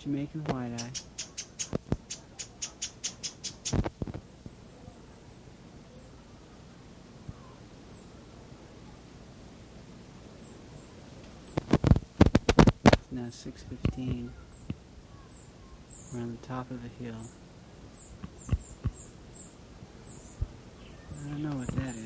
Jamaican white-eye. It's now 6:15. We're on the top of a hill. I don't know what that is.